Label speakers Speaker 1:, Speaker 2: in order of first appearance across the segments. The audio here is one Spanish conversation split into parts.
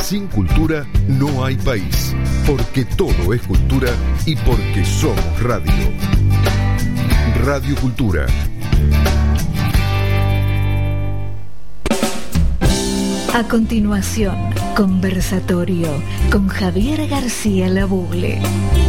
Speaker 1: Sin cultura no hay país, porque todo es cultura y porque somos radio. Radio Cultura.
Speaker 2: A continuación, conversatorio con Javier García Labugle.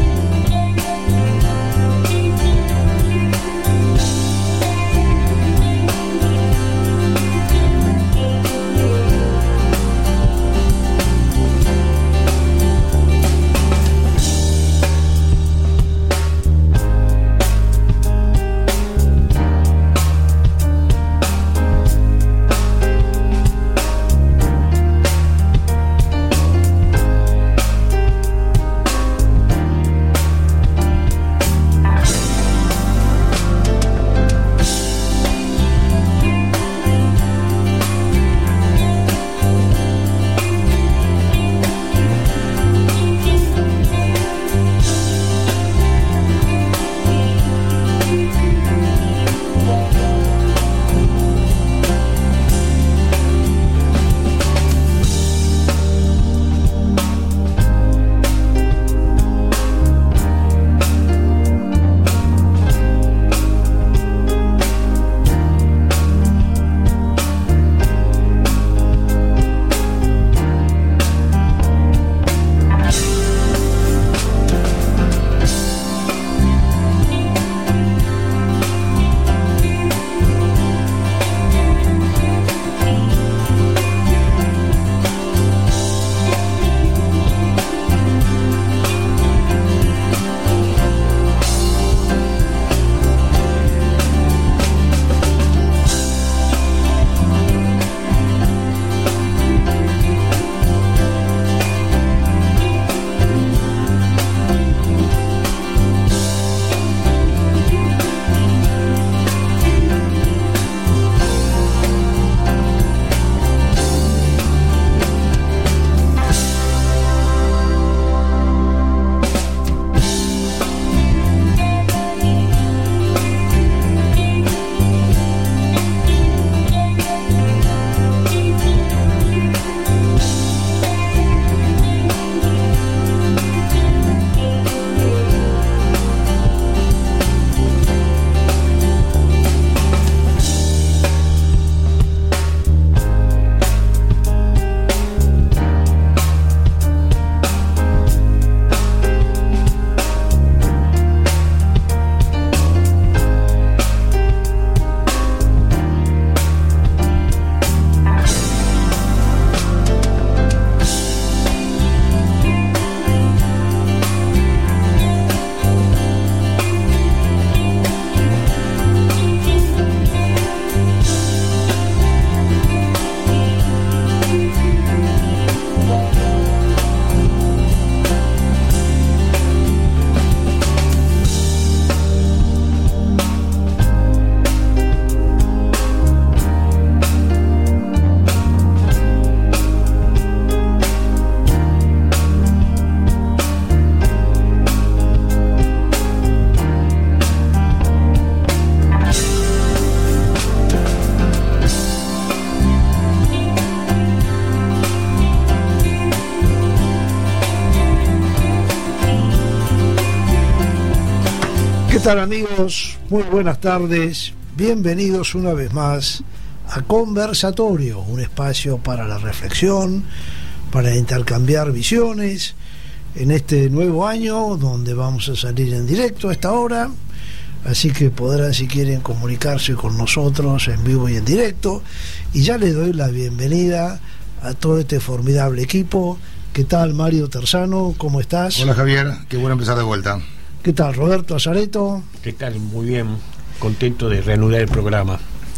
Speaker 3: ¿Qué tal, amigos? Muy buenas tardes. Bienvenidos una vez más a Conversatorio, un espacio para la reflexión, para intercambiar visiones en este nuevo año donde vamos a salir en directo a esta hora. Así que podrán, si quieren, comunicarse con nosotros en vivo y en directo. Y ya les doy la bienvenida a todo este formidable equipo. ¿Qué tal, Mario Terzano? ¿Cómo estás?
Speaker 4: Hola, Javier. Qué bueno empezar de vuelta.
Speaker 3: ¿Qué tal, Roberto Azareto?
Speaker 5: ¿Qué tal? Muy bien. Contento de reanudar el programa.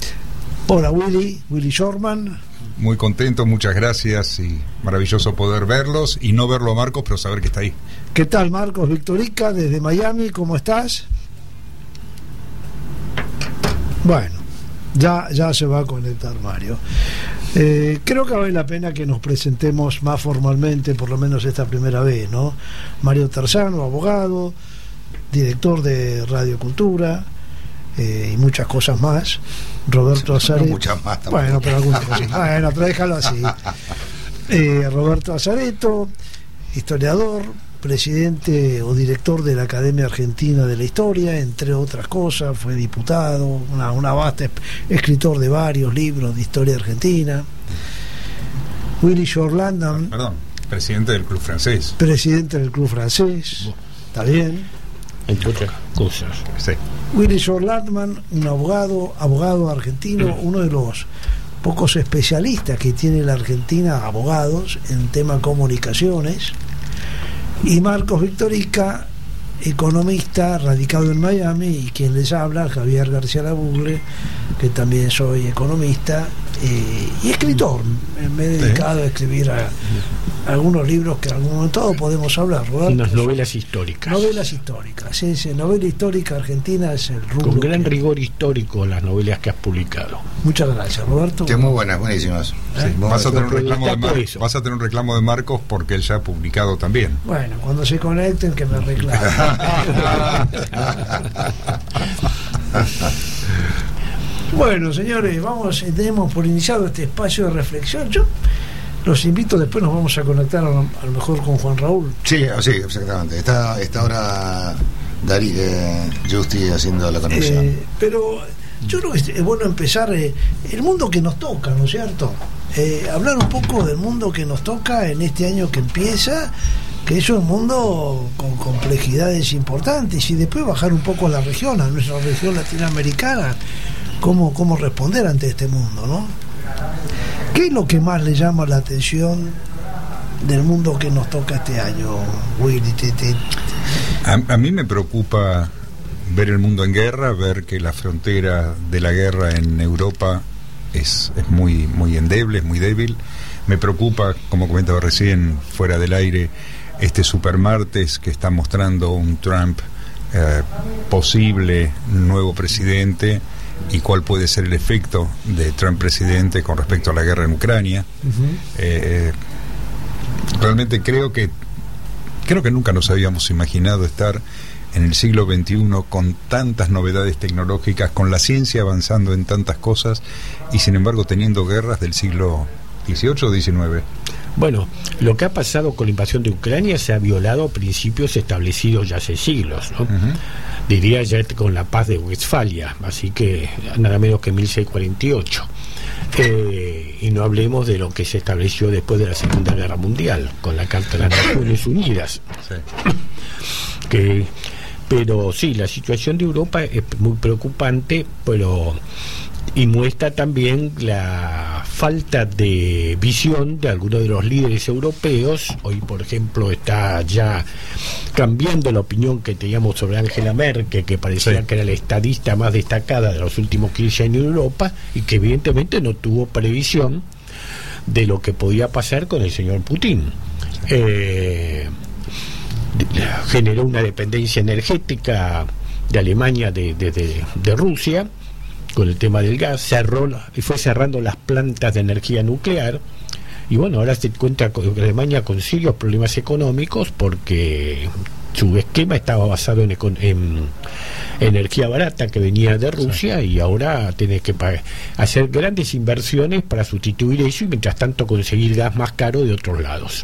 Speaker 3: Hola, Willy Shorman.
Speaker 6: Muy contento, muchas gracias y maravilloso poder verlos y no verlo a Marcos, pero saber que está ahí.
Speaker 3: ¿Qué tal, Marcos Victorica, desde Miami? ¿Cómo estás? Bueno, ya se va a conectar Mario. Creo que vale la pena que nos presentemos más formalmente, por lo menos esta primera vez, ¿no? Mario Terzano, abogado, director de Radio Cultura y muchas cosas más. Roberto Azareto.
Speaker 4: No muchas más tampoco.
Speaker 3: Bueno, pero algunas cosas. Bueno, pero déjalo así. Roberto Azareto, historiador, presidente o director de la Academia Argentina de la Historia, entre otras cosas, fue diputado, una vasta escritor de varios libros de historia argentina. Willy Shortlandman,
Speaker 6: presidente del Club Francés.
Speaker 3: Presidente del Club Francés, está bien.
Speaker 5: Entre otras cosas.
Speaker 6: Sí.
Speaker 3: Willy Shortlandman, un abogado argentino, uno de los pocos especialistas que tiene la Argentina, abogados, en tema comunicaciones. Y Marcos Victorica, economista radicado en Miami, y quien les habla, Javier García Labugle, que también soy economista y escritor. Me he dedicado a escribir algunos libros que en algún momento podemos hablar, Roberto.
Speaker 5: Unas novelas históricas.
Speaker 3: Novelas históricas, sí, novela histórica argentina es el rubro.
Speaker 5: Con gran rigor histórico las novelas que has publicado.
Speaker 3: Muchas gracias, Roberto.
Speaker 4: Que muy buenas, buenísimas. Sí,
Speaker 6: vas a tener un reclamo de Marcos porque él ya ha publicado también.
Speaker 3: Bueno, cuando se conecten que me reclamen. Bueno, señores, tenemos por iniciado este espacio de reflexión. Yo los invito, después nos vamos a conectar a lo mejor con Juan Raúl.
Speaker 4: Sí, exactamente. Está ahora Justi haciendo la conexión.
Speaker 3: Pero yo creo que es bueno empezar el mundo que nos toca, ¿no es cierto? Hablar un poco del mundo que nos toca en este año que empieza, que es un mundo con complejidades importantes, y después bajar un poco a la región, a nuestra región latinoamericana, cómo responder ante este mundo, ¿no? ¿Qué es lo que más le llama la atención del mundo que nos toca este año, Willy?
Speaker 6: A mí me preocupa ver el mundo en guerra, ver que la frontera de la guerra en Europa es muy, muy endeble, es muy débil. Me preocupa, como comentaba recién fuera del aire, este supermartes que está mostrando un Trump posible nuevo presidente, y cuál puede ser el efecto de Trump presidente con respecto a la guerra en Ucrania. Realmente creo que nunca nos habíamos imaginado estar en el siglo XXI con tantas novedades tecnológicas, con la ciencia avanzando en tantas cosas, y sin embargo teniendo guerras del siglo XVIII o XIX.
Speaker 5: Bueno, lo que ha pasado con la invasión de Ucrania se ha violado principios establecidos ya hace siglos, ¿no? Diría ya con la paz de Westfalia, así que nada menos que 1648. Y no hablemos de lo que se estableció después de la Segunda Guerra Mundial, con la Carta de las Naciones Unidas. Sí. Pero sí, la situación de Europa es muy preocupante, y muestra también la falta de visión de algunos de los líderes europeos. Hoy, por ejemplo, está ya cambiando la opinión que teníamos sobre Angela Merkel, que parecía que era la estadista más destacada de los últimos 15 años en Europa, y que evidentemente no tuvo previsión de lo que podía pasar con el señor Putin. Generó una dependencia energética de Alemania de Rusia con el tema del gas, fue cerrando las plantas de energía nuclear, y bueno, ahora se encuentra Alemania con serios problemas económicos porque su esquema estaba basado en energía barata que venía de Rusia, y ahora tiene que hacer grandes inversiones para sustituir eso, y mientras tanto conseguir gas más caro de otros lados.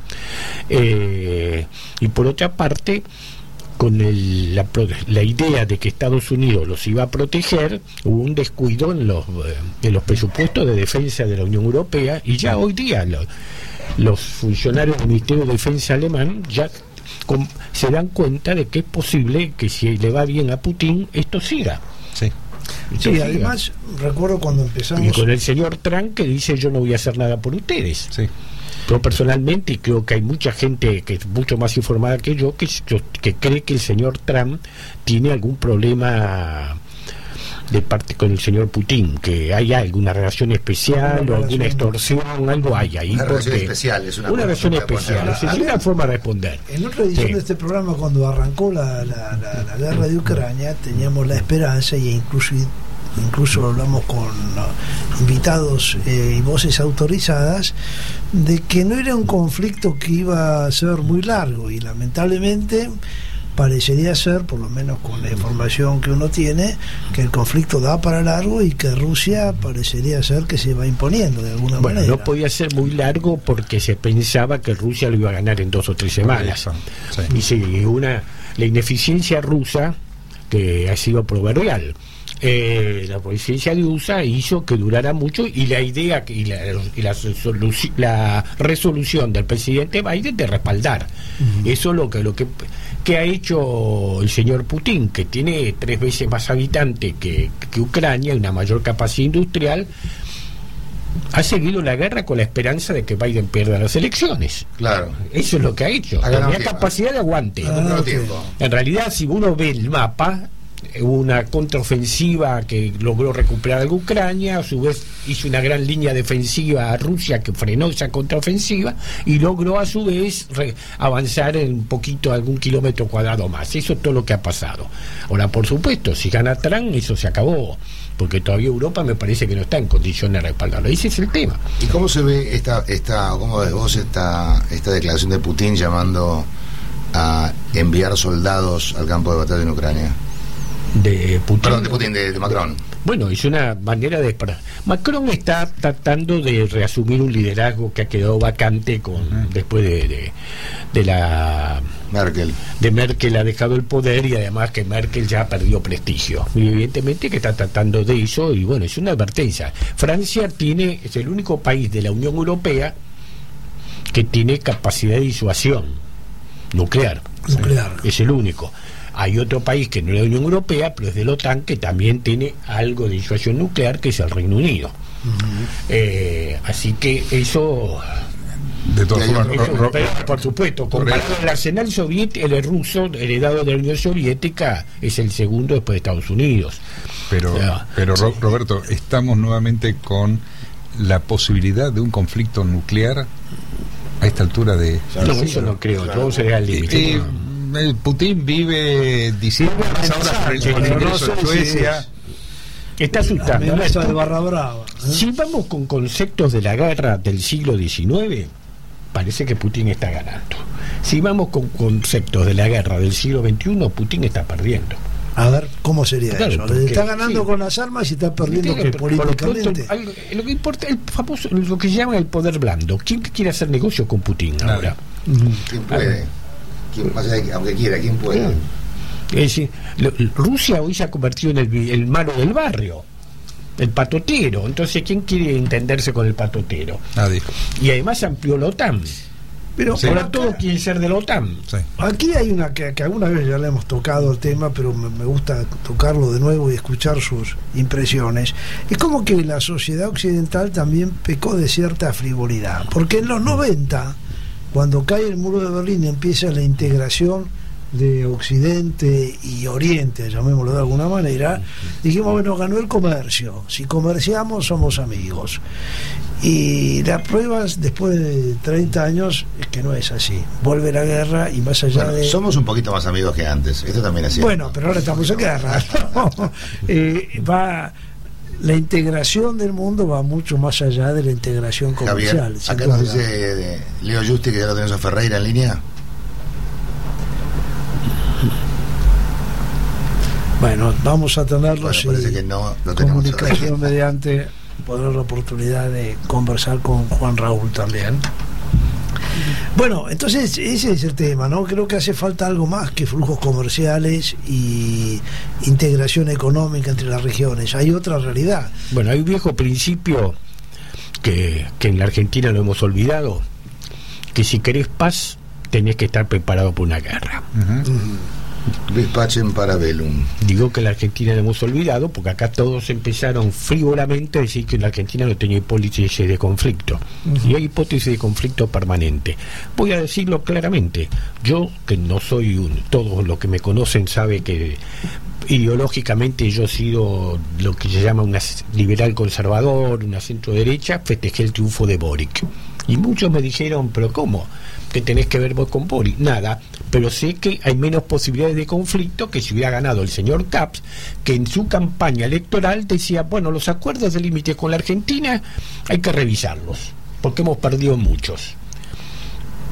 Speaker 5: Y por otra parte, con la idea de que Estados Unidos los iba a proteger, hubo un descuido en los presupuestos de defensa de la Unión Europea, y ya hoy día los funcionarios del Ministerio de Defensa alemán ya se dan cuenta de que es posible que, si le va bien a Putin, esto siga.
Speaker 3: Sí, además recuerdo cuando empezamos,
Speaker 5: y con el señor Trump, que dice: yo no voy a hacer nada por ustedes. Yo personalmente, y creo que hay mucha gente que es mucho más informada que yo, que cree que el señor Trump tiene algún problema de parte con el señor Putin, que hay alguna relación especial o alguna extorsión, algo hay ahí.
Speaker 4: Una relación especial, es una
Speaker 5: relación especial, es una forma de responder.
Speaker 3: En otra edición de este programa, cuando arrancó la guerra de Ucrania, teníamos la esperanza, y incluso hablamos con invitados y voces autorizadas, de que no era un conflicto que iba a ser muy largo, y lamentablemente parecería ser, por lo menos con la información que uno tiene, que el conflicto da para largo y que Rusia parecería ser que se va imponiendo de alguna manera.
Speaker 5: No podía ser muy largo porque se pensaba que Rusia lo iba a ganar en 2 o 3 semanas. Sí. Y la ineficiencia rusa, que ha sido proverbial. La presidencia de USA hizo que durara mucho, y la idea y la resolución del presidente Biden de respaldar. Eso es lo que ha hecho el señor Putin, que tiene 3 veces más habitantes que Ucrania y una mayor capacidad industrial. Ha seguido la guerra con la esperanza de que Biden pierda las elecciones.
Speaker 4: Claro.
Speaker 5: Eso es lo que ha hecho. Tenía capacidad de aguante. En realidad, si uno ve el mapa, una contraofensiva que logró recuperar algo Ucrania, a su vez hizo una gran línea defensiva a Rusia que frenó esa contraofensiva y logró a su vez avanzar en un poquito, algún kilómetro cuadrado más. Eso es todo lo que ha pasado. Ahora, por supuesto, si gana Trump, eso se acabó, porque todavía Europa me parece que no está en condiciones de respaldarlo. Ese es el tema.
Speaker 4: ¿Y cómo se ve cómo ves vos esta declaración de Putin llamando a enviar soldados al campo de batalla en Ucrania?
Speaker 5: De
Speaker 4: Macron.
Speaker 5: Bueno, es una manera de... Macron está tratando de reasumir un liderazgo que ha quedado vacante después de la... Merkel ha dejado el poder, y además que Merkel ya perdió prestigio. Y evidentemente que está tratando de eso, y bueno, es una advertencia. Francia es el único país de la Unión Europea que tiene capacidad de disuasión nuclear. Es el único. Hay otro país que no es de la Unión Europea, pero es de la OTAN, que también tiene algo de disuasión nuclear, que es el Reino Unido. Así que eso...
Speaker 6: De todas formas,
Speaker 5: por supuesto, comparado el arsenal soviético, el ruso heredado de la Unión Soviética es el segundo después de Estados Unidos.
Speaker 6: Pero Roberto, estamos nuevamente con la posibilidad de un conflicto nuclear a esta altura de...
Speaker 5: No, eso no creo, todo sería el límite.
Speaker 6: Putin vive diciendo Suecia.
Speaker 5: Está asustando.
Speaker 3: De barra brava,
Speaker 5: Si vamos con conceptos de la guerra del siglo XIX, parece que Putin está ganando. Si vamos con conceptos de la guerra del siglo XXI, Putin está perdiendo.
Speaker 3: A ver, ¿cómo sería eso? Está ganando con las armas y está perdiendo políticamente.
Speaker 5: Lo que importa, lo que se llama el poder blando. ¿Quién quiere hacer negocio con Putin ahora?
Speaker 4: ¿Quién puede? Aunque quiera, ¿quién puede?
Speaker 5: Es decir, Rusia hoy se ha convertido en el malo del barrio, el patotero. Entonces, ¿quién quiere entenderse con el patotero?
Speaker 6: Nadie.
Speaker 5: Y además amplió la OTAN. Pero ahora todos quieren ser de la OTAN.
Speaker 3: Sí. Aquí hay una que alguna vez ya le hemos tocado el tema, pero me gusta tocarlo de nuevo y escuchar sus impresiones. Es como que la sociedad occidental también pecó de cierta frivolidad, porque en los 90, cuando cae el muro de Berlín y empieza la integración de Occidente y Oriente, llamémoslo de alguna manera, dijimos, bueno, ganó el comercio, si comerciamos somos amigos. Y las pruebas después de 30 años es que no es así. Vuelve la guerra y más allá de...
Speaker 4: Somos un poquito más amigos que antes, esto también es cierto.
Speaker 3: Bueno, pero ahora estamos en guerra. La integración del mundo va mucho más allá de la integración comercial.
Speaker 4: Javier, acá nos dice Leo Justi que ya lo tenemos a Ferreira en línea.
Speaker 3: Bueno, vamos a tenerlo.
Speaker 4: Parece que no lo
Speaker 3: tenemos. Comunicación mediante, poder la oportunidad de conversar con Juan Raúl también. Bueno, entonces ese es el tema, ¿no? Creo que hace falta algo más que flujos comerciales y integración económica entre las regiones. Hay otra realidad.
Speaker 5: Bueno, hay un viejo principio que en la Argentina lo hemos olvidado, que si querés paz tenés que estar preparado para una guerra.
Speaker 4: Despachen para Velum.
Speaker 5: Digo que en la Argentina lo hemos olvidado porque acá todos empezaron frívolamente a decir que en la Argentina no tenía hipótesis de conflicto. Y hay hipótesis de conflicto permanente. Voy a decirlo claramente. Yo, que no soy todos los que me conocen sabe que ideológicamente yo he sido lo que se llama una liberal conservador, una centro derecha, festejé el triunfo de Boric. Y muchos me dijeron, ¿pero cómo? ¿Qué tenés que ver vos con Boric? Nada, pero sé que hay menos posibilidades de conflicto que si hubiera ganado el señor Capps, que en su campaña electoral decía, bueno, los acuerdos de límite con la Argentina hay que revisarlos, porque hemos perdido muchos.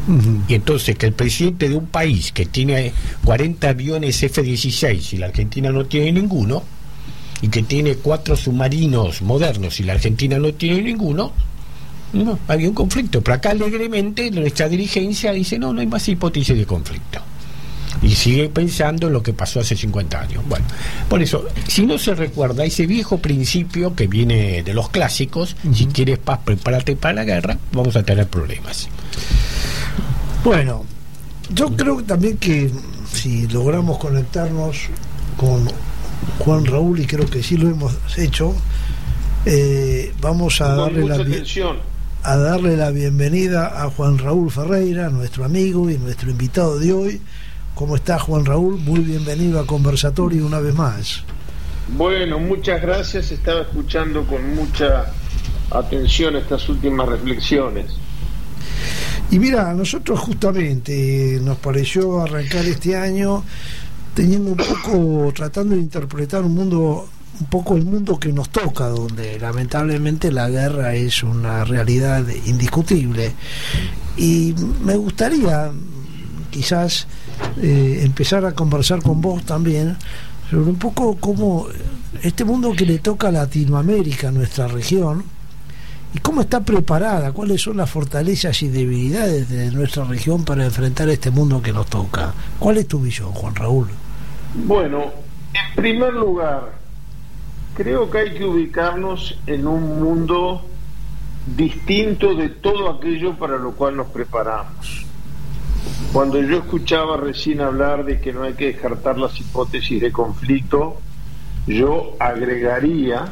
Speaker 5: Y entonces que el presidente de un país que tiene 40 aviones F-16 y la Argentina no tiene ninguno, y que tiene 4 submarinos modernos y la Argentina no tiene ninguno, no, había un conflicto. Pero acá alegremente nuestra dirigencia dice no hay más hipótesis de conflicto. Y sigue pensando en lo que pasó hace 50 años. Bueno, por eso, si no se recuerda ese viejo principio que viene de los clásicos, si quieres paz, prepárate para la guerra, vamos a tener problemas.
Speaker 3: Bueno, yo creo también que si logramos conectarnos con Juan Raúl, y creo que sí lo hemos hecho, vamos a darle la bienvenida a Juan Raúl Ferreira, nuestro amigo y nuestro invitado de hoy. ¿Cómo está, Juan Raúl? Muy bienvenido a Conversatorio una vez más.
Speaker 7: Bueno, muchas gracias. Estaba escuchando con mucha atención estas últimas reflexiones.
Speaker 3: Y mira, a nosotros justamente nos pareció arrancar este año teniendo un poco, tratando de interpretar un poco el mundo que nos toca, donde lamentablemente la guerra es una realidad indiscutible. Y me gustaría quizás empezar a conversar con vos también sobre un poco cómo este mundo que le toca a Latinoamérica, nuestra región, y cómo está preparada, cuáles son las fortalezas y debilidades de nuestra región para enfrentar este mundo que nos toca. ¿Cuál es tu visión, Juan Raúl?
Speaker 7: Bueno, en primer lugar, creo que hay que ubicarnos en un mundo distinto de todo aquello para lo cual nos preparamos. Cuando yo escuchaba recién hablar de que no hay que descartar las hipótesis de conflicto, yo agregaría,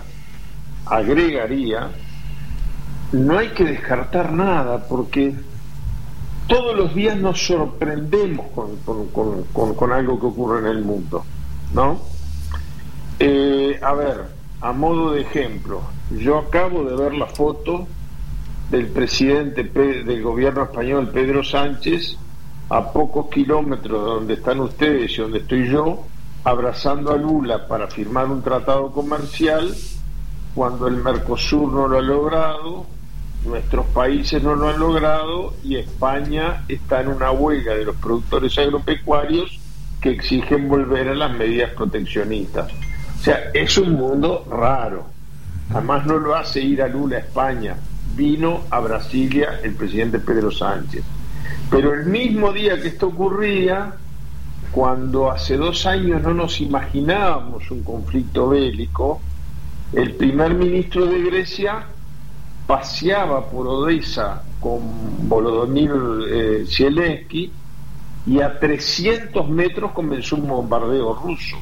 Speaker 7: no hay que descartar nada, porque todos los días nos sorprendemos con algo que ocurre en el mundo, ¿no? A ver, a modo de ejemplo, yo acabo de ver la foto del presidente del gobierno español, Pedro Sánchez, a pocos kilómetros de donde están ustedes y donde estoy yo, abrazando a Lula para firmar un tratado comercial, cuando el Mercosur no lo ha logrado, nuestros países no lo han logrado, y España está en una huelga de los productores agropecuarios que exigen volver a las medidas proteccionistas. O sea, es un mundo raro. Además no lo hace ir a Lula a España, vino a Brasilia el presidente Pedro Sánchez. Pero el mismo día que esto ocurría, cuando hace 2 años no nos imaginábamos un conflicto bélico, el primer ministro de Grecia paseaba por Odessa con Volodymyr Zelensky, y a 300 metros comenzó un bombardeo ruso.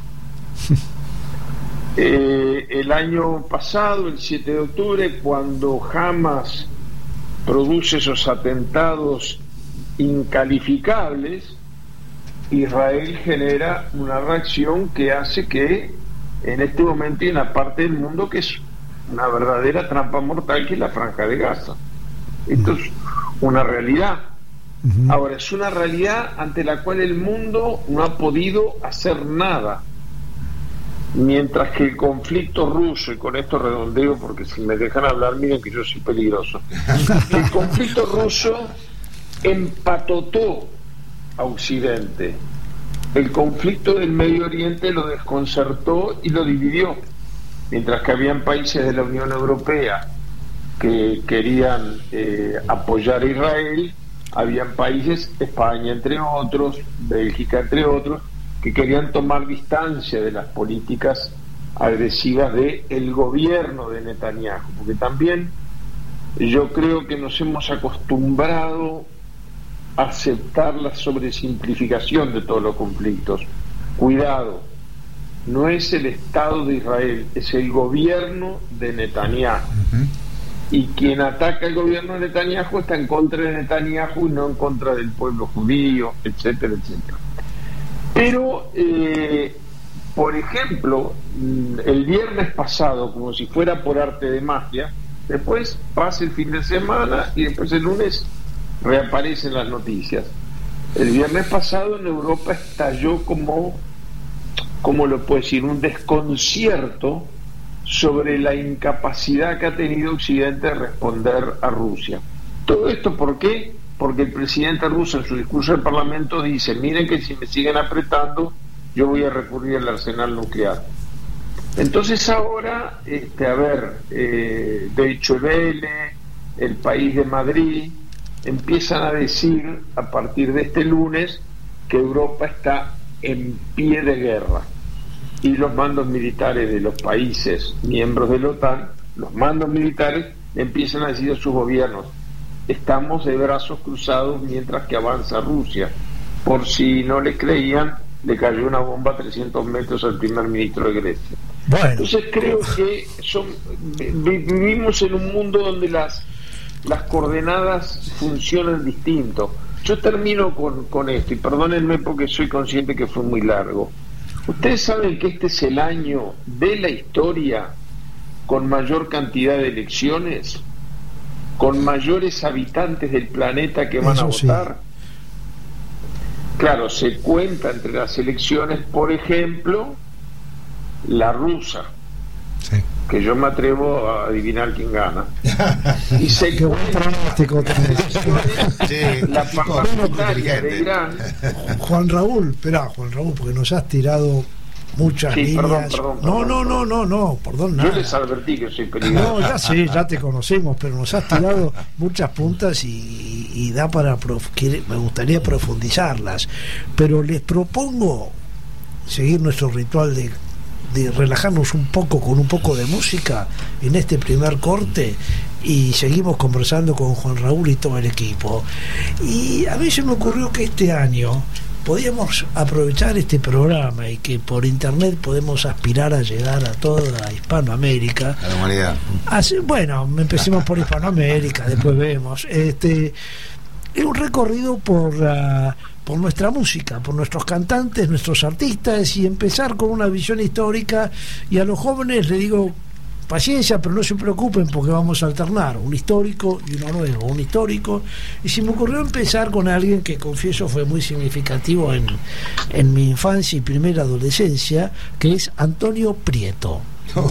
Speaker 7: El año pasado, el 7 de octubre, cuando Hamas produce esos atentados incalificables, Israel genera una reacción que hace que en este momento hay una parte del mundo que es una verdadera trampa mortal, que es la Franja de Gaza. Esto es una realidad. Ahora, es una realidad ante la cual el mundo no ha podido hacer nada, mientras que el conflicto ruso, y con esto redondeo porque si me dejan hablar, miren que yo soy peligroso, el conflicto ruso empatotó a Occidente. El conflicto del Medio Oriente lo desconcertó y lo dividió. Mientras que habían países de la Unión Europea que querían apoyar a Israel, habían países, España entre otros, Bélgica entre otros, que querían tomar distancia de las políticas agresivas del gobierno de Netanyahu, porque también yo creo que nos hemos acostumbrado a aceptar la sobresimplificación de todos los conflictos. Cuidado, no es el Estado de Israel, es el gobierno de Netanyahu. Y quien ataca el gobierno de Netanyahu está en contra de Netanyahu y no en contra del pueblo judío, etcétera, etcétera. Pero, por ejemplo, el viernes pasado, como si fuera por arte de magia, después pasa el fin de semana y después el lunes reaparecen las noticias. El viernes pasado en Europa estalló como lo puedo decir, un desconcierto sobre la incapacidad que ha tenido Occidente de responder a Rusia. ¿Todo esto por qué? porque el presidente ruso en su discurso del Parlamento dice: miren que si me siguen apretando, yo voy a recurrir al arsenal nuclear. Entonces ahora, Deutsche Welle, El País de Madrid, empiezan a decir a partir de este lunes que Europa está en pie de guerra, y los mandos militares de los países miembros de la OTAN, los mandos militares empiezan a decir a sus gobiernos: estamos de brazos cruzados mientras que avanza Rusia. Por si no le creían, le cayó una bomba a 300 metros al primer ministro de Grecia.
Speaker 3: Bueno.
Speaker 7: Entonces creo que vivimos en un mundo donde las coordenadas funcionan distinto. Yo termino con esto, y perdónenme porque soy consciente que fue muy largo. Ustedes saben que este es el año de la historia con mayor cantidad de elecciones, con mayores habitantes del planeta que van a votar. Sí. Claro, se cuenta entre las elecciones, por ejemplo, la rusa, sí, que yo me atrevo a adivinar quién gana. Y se cuenta la parlamentaria de Irán.
Speaker 3: Juan Raúl, porque nos has tirado muchas líneas.
Speaker 7: Perdón.
Speaker 3: No, perdón, nada.
Speaker 7: Yo les advertí que soy peligroso.
Speaker 3: No, ya sé, ya te conocemos, pero nos has tirado muchas puntas y da para me gustaría profundizarlas. Pero les propongo seguir nuestro ritual de relajarnos un poco con un poco de música en este primer corte, y seguimos conversando con Juan Raúl y todo el equipo. Y a mí se me ocurrió que este año podíamos aprovechar este programa, y que por internet podemos aspirar a llegar a toda Hispanoamérica,
Speaker 4: a la humanidad.
Speaker 3: Bueno, empecemos por Hispanoamérica, después vemos es un recorrido por nuestra música, por nuestros cantantes, nuestros artistas, y empezar con una visión histórica. Y a los jóvenes les digo: paciencia, pero no se preocupen, porque vamos a alternar un histórico y uno nuevo, un histórico. Y se me ocurrió empezar con alguien que, confieso, fue muy significativo en mi infancia y primera adolescencia, que es Antonio Prieto.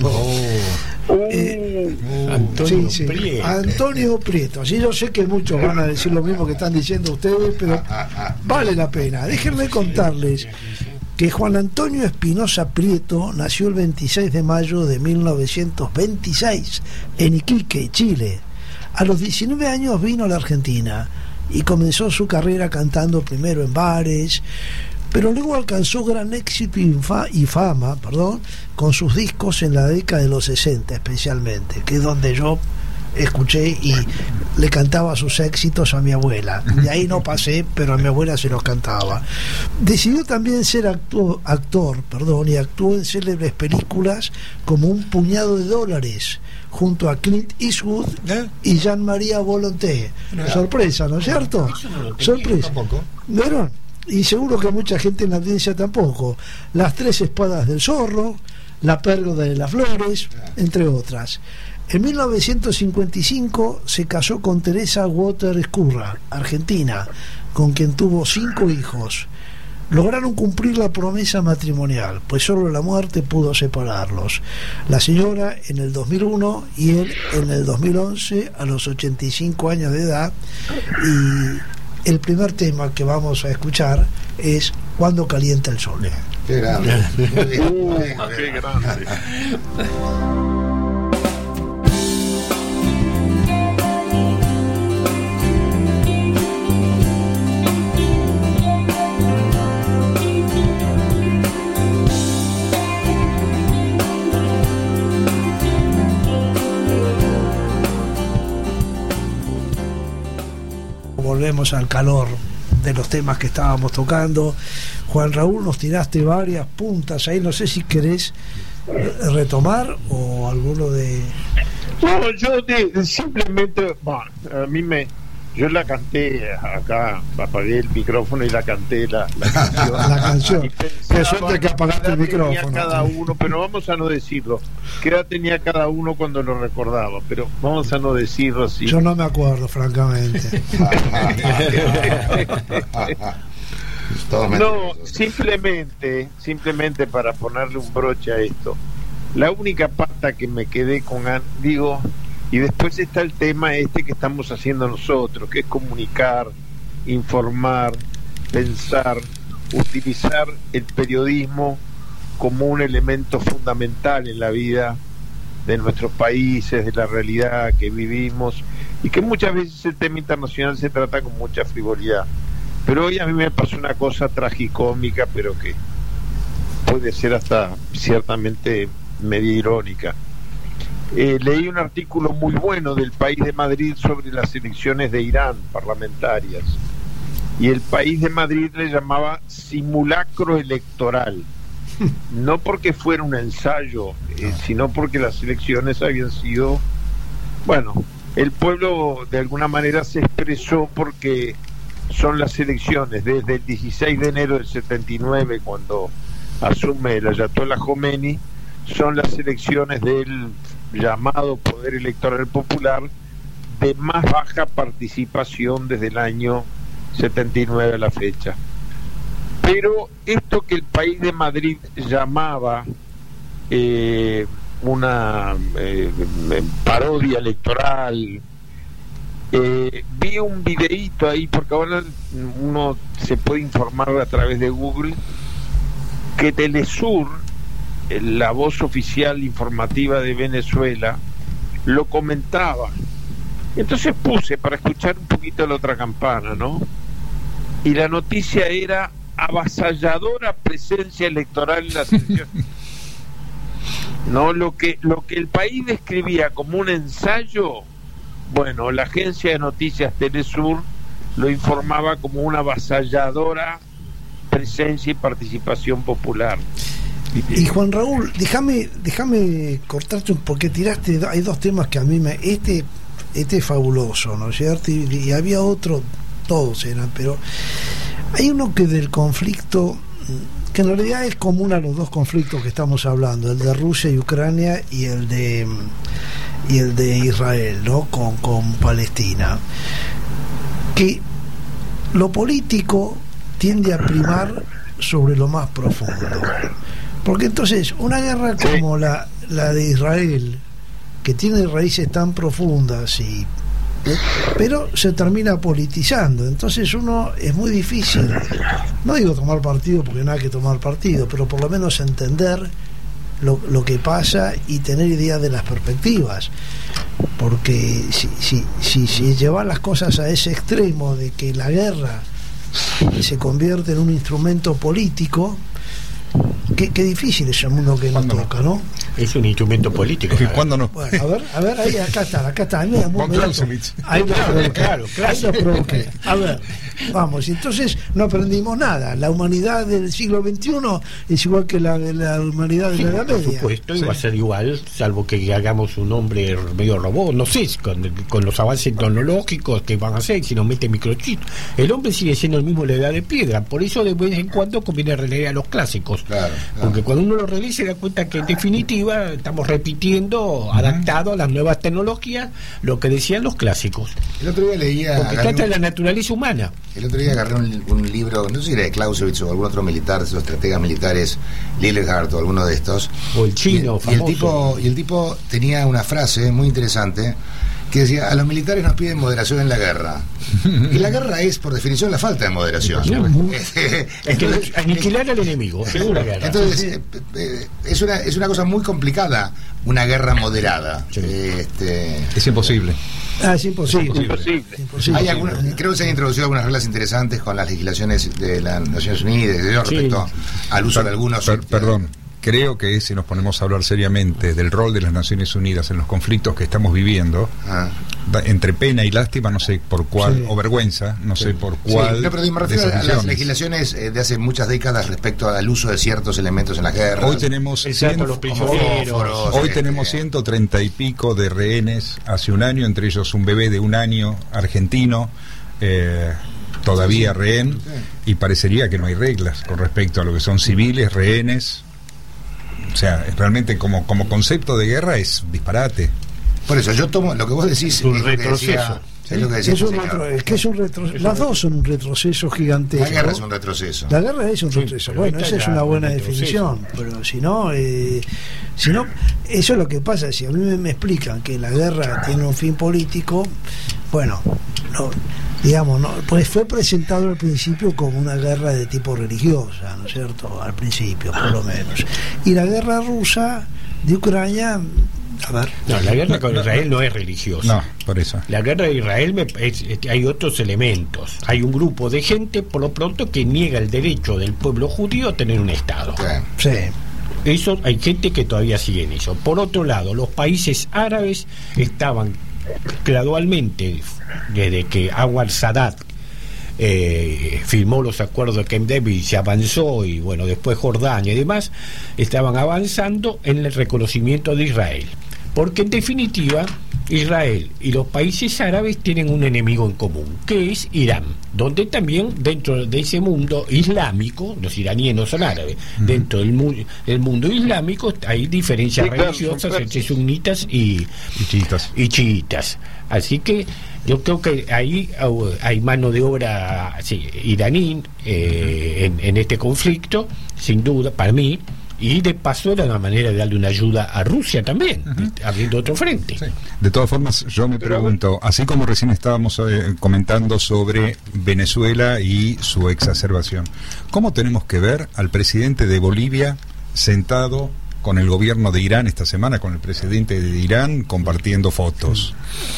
Speaker 3: Antonio Prieto. Sí, yo sé que muchos van a decir lo mismo que están diciendo ustedes, pero vale la pena. Déjenme contarles que Juan Antonio Espinosa Prieto nació el 26 de mayo de 1926 en Iquique, Chile. A los 19 años vino a la Argentina y comenzó su carrera cantando primero en bares, pero luego alcanzó gran éxito y fama con sus discos en la década de los 60 especialmente, que es donde yo escuché y le cantaba sus éxitos a mi abuela. De ahí no pasé, pero a mi abuela se los cantaba. Decidió también ser actor, y actuó en célebres películas como Un puñado de dólares, junto a Clint Eastwood y Jean-Marie Volonté. Sorpresa, ¿no es cierto? Sorpresa. ¿Vieron? Y seguro que mucha gente en la audiencia tampoco. Las tres espadas del zorro, La pérgola de las flores, entre otras. En 1955 se casó con Teresa Water Escurra, argentina, con quien tuvo 5 hijos. Lograron cumplir la promesa matrimonial, pues solo la muerte pudo separarlos. La señora en el 2001 y él en el 2011, a los 85 años de edad. Y el primer tema que vamos a escuchar es Cuando calienta el sol.
Speaker 4: Qué grande.
Speaker 7: Qué grande.
Speaker 3: Volvemos al calor de los temas que estábamos tocando. Juan Raúl, nos tiraste varias puntas ahí, no sé si querés retomar o alguno de...
Speaker 7: No, yo simplemente, yo la canté acá, apagué el micrófono y la canté la canción.
Speaker 3: La canción. Qué suerte que apagaste el micrófono.
Speaker 7: Cada uno, pero vamos a no decirlo. ¿Qué edad tenía cada uno cuando lo recordaba? Pero vamos a no decirlo así.
Speaker 3: Yo no me acuerdo, francamente.
Speaker 7: No, simplemente para ponerle un broche a esto. La única pata que me quedé con, Y después está el tema que estamos haciendo nosotros, que es comunicar, informar, pensar, utilizar el periodismo como un elemento fundamental en la vida de nuestros países, de la realidad que vivimos, y que muchas veces el tema internacional se trata con mucha frivolidad. Pero hoy a mí me pasó una cosa tragicómica, pero que puede ser hasta ciertamente medio irónica. Leí un artículo muy bueno del País de Madrid sobre las elecciones de Irán parlamentarias, y el País de Madrid le llamaba simulacro electoral, no porque fuera un ensayo, sino porque las elecciones habían sido, bueno, el pueblo de alguna manera se expresó porque son las elecciones desde el 16 de enero del 79, cuando asume el Ayatollah Khomeini, son las elecciones del llamado Poder Electoral Popular de más baja participación desde el año 79 a la fecha. Pero esto que el País de Madrid llamaba una parodia electoral, vi un videíto ahí, porque ahora uno se puede informar a través de Google, que Telesur, la voz oficial informativa de Venezuela, lo comentaba. Entonces puse para escuchar un poquito la otra campana, ¿no? Y la noticia era avasalladora presencia electoral en las elecciones. No, lo que el país describía como un ensayo, bueno, la agencia de noticias Telesur lo informaba como una avasalladora presencia y participación popular.
Speaker 3: Y Juan Raúl, déjame cortarte porque tiraste, hay dos temas que a mí este es fabuloso, ¿no es cierto? Y había otro, todos eran, pero hay uno que del conflicto, que en realidad es común a los dos conflictos que estamos hablando, el de Rusia y Ucrania y el de Israel, ¿no? Con Palestina, que lo político tiende a primar sobre lo más profundo. Porque entonces una guerra como la de Israel, que tiene raíces tan profundas, pero se termina politizando, entonces uno es muy difícil, no digo tomar partido porque no hay que tomar partido, pero por lo menos entender lo que pasa y tener idea de las perspectivas, porque si llevar las cosas a ese extremo de que la guerra se convierte en un instrumento político, qué difícil es el mundo que nos toca, ¿no?
Speaker 5: Es un instrumento político.
Speaker 6: ¿Cuándo no?
Speaker 3: Bueno, a ver, ahí, acá está. Ahí lo provoqué. A ver, vamos, entonces no aprendimos nada. La humanidad del siglo XXI es igual que la humanidad de la Edad Media.
Speaker 5: Por supuesto, y va a ser igual, salvo que hagamos un hombre medio robot, no sé, con los avances tecnológicos que van a hacer, si nos mete microchip. El hombre sigue siendo el mismo de la Edad de Piedra, por eso de vez en cuando conviene releer a los clásicos. Claro. Porque cuando uno lo releía se da cuenta que en definitiva estamos repitiendo, adaptado a las nuevas tecnologías, lo que decían los clásicos.
Speaker 4: El otro día leía...
Speaker 5: Porque trata de la naturaleza humana.
Speaker 4: El otro día agarré un libro, no sé si era de Clausewitz o algún otro militar, esos estrategas militares, Lillegard o alguno de estos.
Speaker 5: O el chino, famoso.
Speaker 4: Y el tipo tenía una frase muy interesante que decía: a los militares nos piden moderación en la guerra. Y la guerra es, por definición, la falta de moderación.
Speaker 5: Es que aniquilar al enemigo, es una guerra.
Speaker 4: Entonces, es una cosa muy complicada, una guerra moderada.
Speaker 6: Sí. Es imposible.
Speaker 3: Es imposible.
Speaker 4: Creo que se han introducido algunas reglas interesantes con las legislaciones de las Naciones Unidas respecto al uso de algunos...
Speaker 6: Perdón. Creo que si nos ponemos a hablar seriamente del rol de las Naciones Unidas en los conflictos que estamos viviendo, entre pena y lástima, no sé por cuál, o vergüenza, no sé por cuál.
Speaker 4: No, pero me refiero a las legislaciones de hace muchas décadas respecto al uso de ciertos elementos en las guerras.
Speaker 6: Hoy tenemos 130 y pico de rehenes hace un año, entre ellos un bebé de 1 año argentino. Todavía rehén, y parecería que no hay reglas con respecto a lo que son civiles, rehenes. O sea, realmente como concepto de guerra es disparate.
Speaker 4: Por eso yo tomo lo que vos decís,
Speaker 5: un retroceso.
Speaker 4: Es lo que decía,
Speaker 3: las dos son un retroceso gigantesco.
Speaker 4: La guerra es un retroceso.
Speaker 3: La guerra es un retroceso. Bueno, esa es una buena definición. Pero si no, eso es lo que pasa. Si a mí me explican que la guerra tiene un fin político, bueno, no, digamos, no, pues fue presentado al principio como una guerra de tipo religiosa, ¿no es cierto? Al principio, por lo menos. Y la guerra rusa de Ucrania, a ver.
Speaker 5: No, la guerra con Israel no es religiosa.
Speaker 6: No, por eso.
Speaker 5: La guerra de Israel hay otros elementos. Hay un grupo de gente, por lo pronto, que niega el derecho del pueblo judío a tener un Estado.
Speaker 3: Sí.
Speaker 5: Eso, hay gente que todavía sigue en eso. Por otro lado, los países árabes estaban gradualmente, desde que Anwar Sadat firmó los acuerdos de Camp David y se avanzó, y bueno, después Jordania y demás, estaban avanzando en el reconocimiento de Israel, porque en definitiva Israel y los países árabes tienen un enemigo en común, que es Irán, donde también dentro de ese mundo islámico, los iraníes no son árabes, dentro del mundo islámico hay diferencias religiosas entre sunitas y chiitas. Así que yo creo que ahí hay mano de obra iraní en este conflicto, sin duda, para mí. Y de paso era una manera de darle una ayuda a Rusia también, abriendo otro frente.
Speaker 6: Sí. De todas formas, yo me pregunto, así como recién estábamos comentando sobre Venezuela y su exacerbación, ¿cómo tenemos que ver al presidente de Bolivia sentado con el gobierno de Irán esta semana, con el presidente de Irán compartiendo fotos?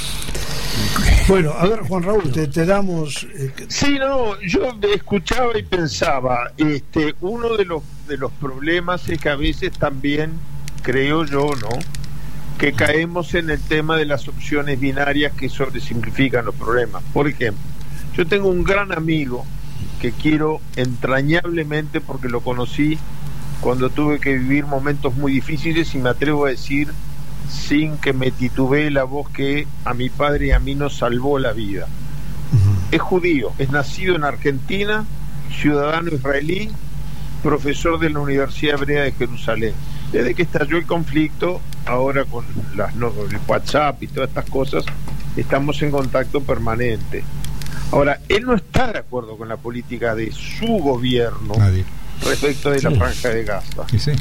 Speaker 3: Bueno, a ver, Juan Raúl, te damos...
Speaker 7: Sí, no, yo escuchaba y pensaba, uno de los problemas es que a veces también, creo yo, ¿no?, que caemos en el tema de las opciones binarias que sobresimplifican los problemas. Por ejemplo, yo tengo un gran amigo que quiero entrañablemente porque lo conocí cuando tuve que vivir momentos muy difíciles, y me atrevo a decir, sin que me titubee la voz, que a mi padre y a mí nos salvó la vida. Es judío, es nacido en Argentina, ciudadano israelí, profesor de la Universidad Hebrea de Jerusalén. Desde que estalló el conflicto, ahora con el WhatsApp y todas estas cosas, estamos en contacto permanente. Ahora, él no está de acuerdo con la política de su gobierno respecto de la Franja de Gaza.
Speaker 6: Sí.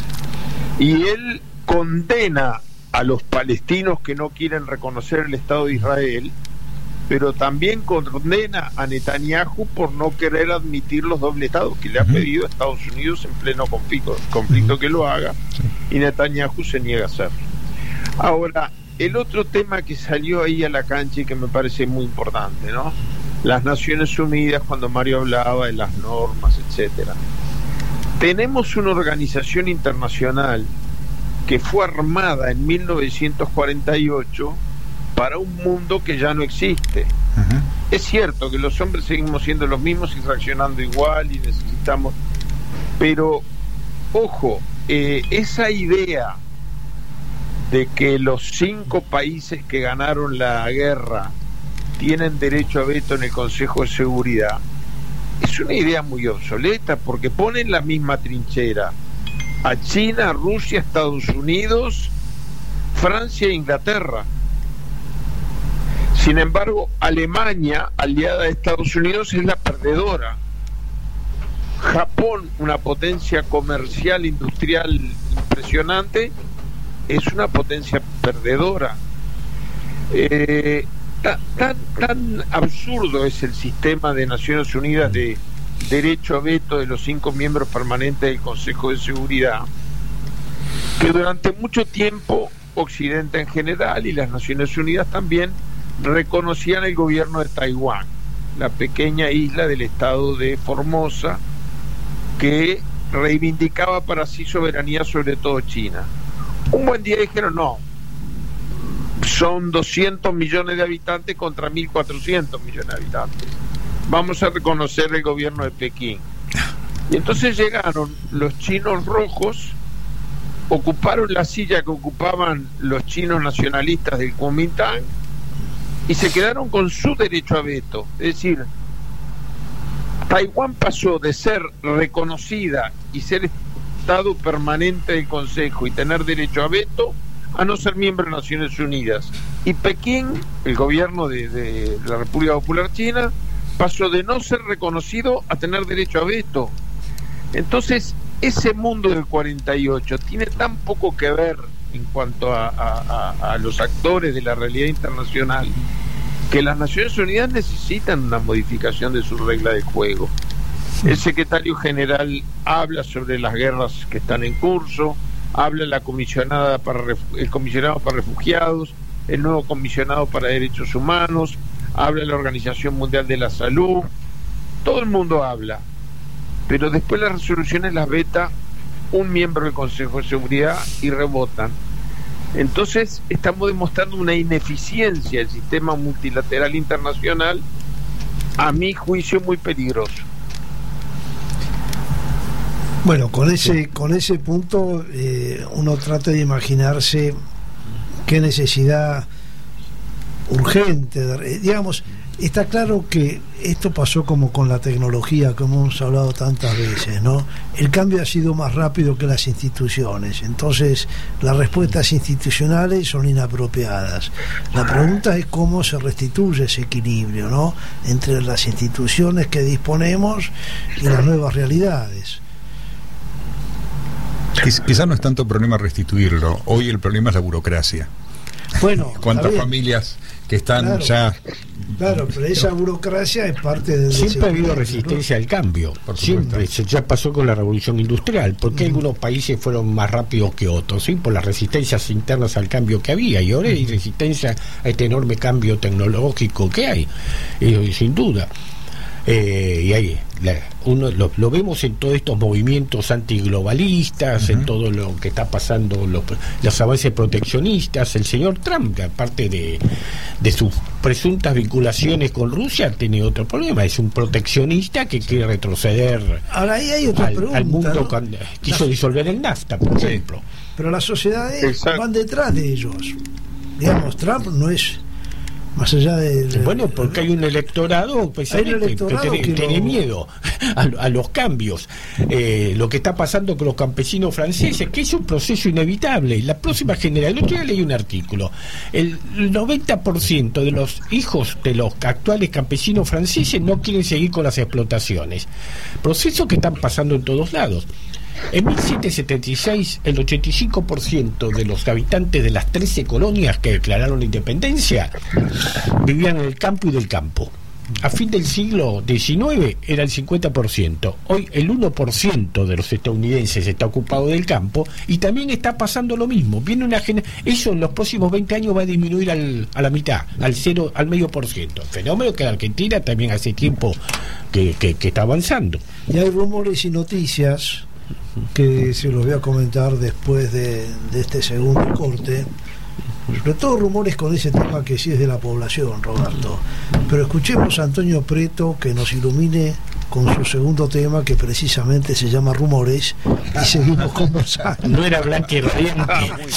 Speaker 7: Y él condena a los palestinos que no quieren reconocer el Estado de Israel, pero también condena a Netanyahu por no querer admitir los doble estados que le ha pedido a Estados Unidos en pleno conflicto que lo haga, y Netanyahu se niega a hacerlo. Ahora, el otro tema que salió ahí a la cancha y que me parece muy importante, ¿no?, las Naciones Unidas, cuando Mario hablaba de las normas, etcétera. Tenemos una organización internacional que fue armada en 1948 para un mundo que ya no existe. Es cierto que los hombres seguimos siendo los mismos y reaccionando igual, y necesitamos, pero ojo, esa idea de que los 5 países que ganaron la guerra tienen derecho a veto en el Consejo de Seguridad es una idea muy obsoleta, porque pone en la misma trinchera a China, Rusia, Estados Unidos, Francia e Inglaterra. Sin embargo, Alemania, aliada de Estados Unidos, es la perdedora. Japón, una potencia comercial, industrial impresionante, es una potencia perdedora. Tan absurdo es el sistema de Naciones Unidas de derecho a veto de los 5 miembros permanentes del Consejo de Seguridad, que durante mucho tiempo Occidente en general y las Naciones Unidas también reconocían el gobierno de Taiwán, la pequeña isla del estado de Formosa, que reivindicaba para sí soberanía sobre todo China. Un buen día dijeron: no, son 200 millones de habitantes contra 1.400 millones de habitantes, vamos a reconocer el gobierno de Pekín. Y entonces llegaron los chinos rojos, ocuparon la silla que ocupaban los chinos nacionalistas del Kuomintang y se quedaron con su derecho a veto. Es decir, Taiwán pasó de ser reconocida y ser Estado permanente del Consejo y tener derecho a veto a no ser miembro de Naciones Unidas. Y Pekín, el gobierno de la República Popular China, pasó de no ser reconocido a tener derecho a veto. Entonces, ese mundo del 48 tiene tan poco que ver en cuanto a los actores de la realidad internacional, que las Naciones Unidas necesitan una modificación de su regla de juego. El secretario general habla sobre las guerras que están en curso, habla el comisionado para refugiados, el nuevo comisionado para derechos humanos, habla la Organización Mundial de la Salud, todo el mundo habla, pero después las resoluciones las veta un miembro del Consejo de Seguridad y rebotan. Entonces estamos demostrando una ineficiencia del sistema multilateral internacional, a mi juicio muy peligroso.
Speaker 3: Bueno, con ese punto uno trata de imaginarse qué necesidad urgente, digamos, está claro que esto pasó como con la tecnología, como hemos hablado tantas veces, ¿no? El cambio ha sido más rápido que las instituciones, entonces las respuestas institucionales son inapropiadas. La pregunta es cómo se restituye ese equilibrio, ¿no?, entre las instituciones que disponemos y las nuevas realidades.
Speaker 6: Quizás no es tanto problema restituirlo, hoy el problema es la burocracia.
Speaker 3: Bueno,
Speaker 6: cuántas familias que están ya...
Speaker 3: Claro, pero esa burocracia es parte del...
Speaker 5: Siempre ha habido resistencia al cambio, siempre. Ya pasó con la revolución industrial. ¿Por qué algunos países fueron más rápidos que otros? ¿Sí? Por las resistencias internas al cambio que había, y ahora hay resistencia a este enorme cambio tecnológico que hay, sin duda. Y ahí uno lo vemos en todos estos movimientos antiglobalistas, en todo lo que está pasando, los avances proteccionistas. El señor Trump, aparte de sus presuntas vinculaciones con Rusia, tiene otro problema, es un proteccionista que quiere retroceder.
Speaker 3: Ahora ahí hay otra pregunta,
Speaker 5: al mundo,
Speaker 3: ¿no?
Speaker 5: Cuando quiso disolver el NAFTA, por ejemplo.
Speaker 3: Pero las sociedades van detrás de ellos. Digamos, Trump no es... Más allá de...
Speaker 5: Bueno, porque hay un electorado, que tiene miedo a los cambios. Lo que está pasando con los campesinos franceses, que es un proceso inevitable. La próxima generación, el otro día leí un artículo, el 90% de los hijos de los actuales campesinos franceses no quieren seguir con las explotaciones. Procesos que están pasando en todos lados. En 1776, el 85% de los habitantes de las 13 colonias que declararon la independencia vivían en el campo y del campo. A fin del siglo XIX era el 50%. Hoy el 1% de los estadounidenses está ocupado del campo, y también está pasando lo mismo. Viene eso en los próximos 20 años va a disminuir a la mitad, al medio por ciento. Fenómeno que en Argentina también hace tiempo que está avanzando.
Speaker 3: Y hay rumores y noticias que se los voy a comentar después de este segundo corte, sobre todo rumores con ese tema que sí es de la población, Roberto. Pero escuchemos a Antonio Preto que nos ilumine con su segundo tema, que precisamente se llama Rumores, y seguimos conversando.
Speaker 5: No era Blanca y Radiante.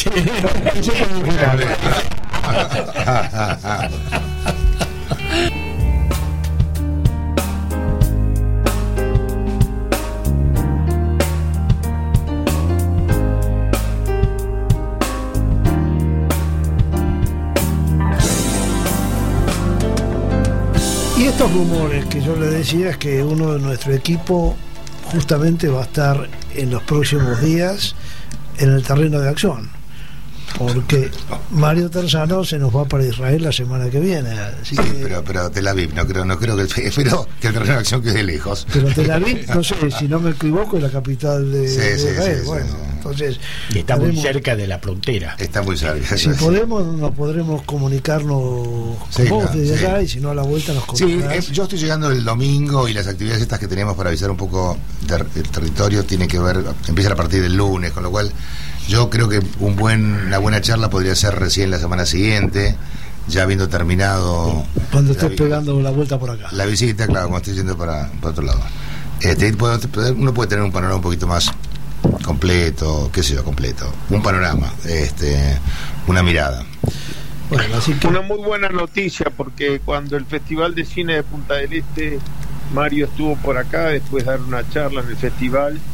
Speaker 3: Y estos rumores que yo le decía es que uno de nuestro equipo justamente va a estar en los próximos días en el terreno de acción, porque Mario Terzano se nos va para Israel la semana que viene. Así
Speaker 4: sí,
Speaker 3: que...
Speaker 4: pero Tel Aviv, no creo que espero que el terreno de acción quede lejos.
Speaker 3: Pero Tel Aviv, no sé, si no me equivoco, es la capital de Israel.
Speaker 4: Sí,
Speaker 3: bueno,
Speaker 4: sí.
Speaker 3: Entonces,
Speaker 5: y está muy cerca de la frontera.
Speaker 4: Está muy cerca.
Speaker 3: Si podemos, nos podremos comunicarnos con vos desde allá, y si no, a la vuelta nos comunicamos.
Speaker 4: Sí, yo estoy llegando el domingo, y las actividades estas que tenemos para avisar un poco del territorio empiezan a partir del lunes, con lo cual yo creo que una buena charla podría ser recién la semana siguiente, ya habiendo terminado.
Speaker 3: Cuando estés pegando la vuelta por acá.
Speaker 4: La visita, claro, cuando estoy yendo para otro lado. Uno puede tener un panorama un poquito más completo, un panorama, una mirada.
Speaker 3: Bueno, así que...
Speaker 7: Una muy buena noticia, porque cuando el Festival de Cine de Punta del Este, Mario estuvo por acá después de dar una charla en el festival,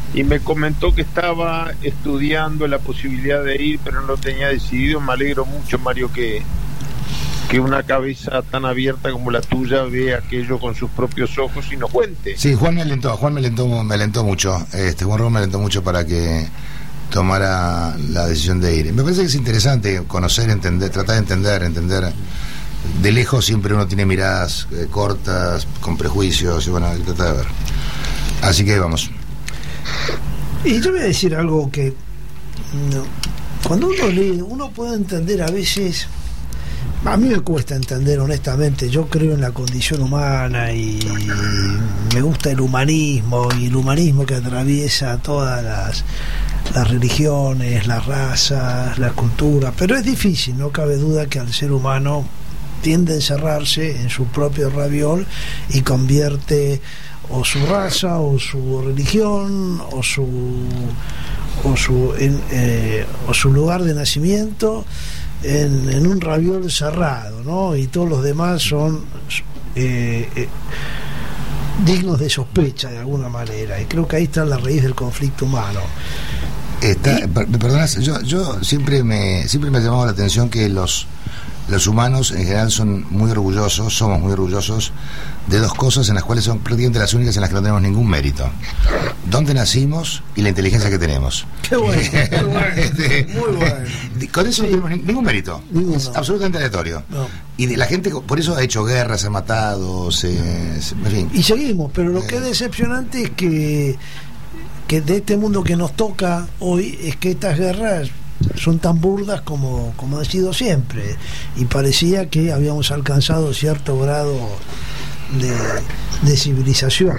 Speaker 7: y me comentó que estaba estudiando la posibilidad de ir, pero no lo tenía decidido. Me alegro mucho, Mario, que una cabeza tan abierta como la tuya vea aquello con sus propios ojos y nos cuente.
Speaker 4: Sí, Juan me alentó mucho. Juan Ramón me alentó mucho para que tomara la decisión de ir. Me parece que es interesante conocer, entender, tratar de entender. De lejos siempre uno tiene miradas cortas, con prejuicios, y bueno, trata de ver. Así que vamos.
Speaker 3: Y yo voy a decir algo que cuando uno lee, uno puede entender a veces. A mí me cuesta entender, honestamente. Yo creo en la condición humana y me gusta el humanismo, y el humanismo que atraviesa todas las religiones, las razas, la cultura. Pero es difícil, no cabe duda que al ser humano tiende a encerrarse en su propio raviol y convierte o su raza o su religión o su lugar de nacimiento en un raviol cerrado, ¿no? Y todos los demás son dignos de sospecha de alguna manera, y creo que ahí está la raíz del conflicto humano.
Speaker 4: Me perdonas, yo siempre me ha llamado la atención que los humanos en general somos muy orgullosos de dos cosas en las cuales son prácticamente las únicas en las que no tenemos ningún mérito: dónde nacimos y la inteligencia que tenemos.
Speaker 3: Qué bueno, muy bueno.
Speaker 4: Con eso no tenemos ningún mérito. Es absolutamente aleatorio.
Speaker 3: No.
Speaker 4: Y de la gente por eso ha hecho guerras, se ha matado, en fin.
Speaker 3: Y seguimos, pero lo que es decepcionante es que de este mundo que nos toca hoy es que estas guerras son tan burdas como ha sido siempre, y parecía que habíamos alcanzado cierto grado de civilización.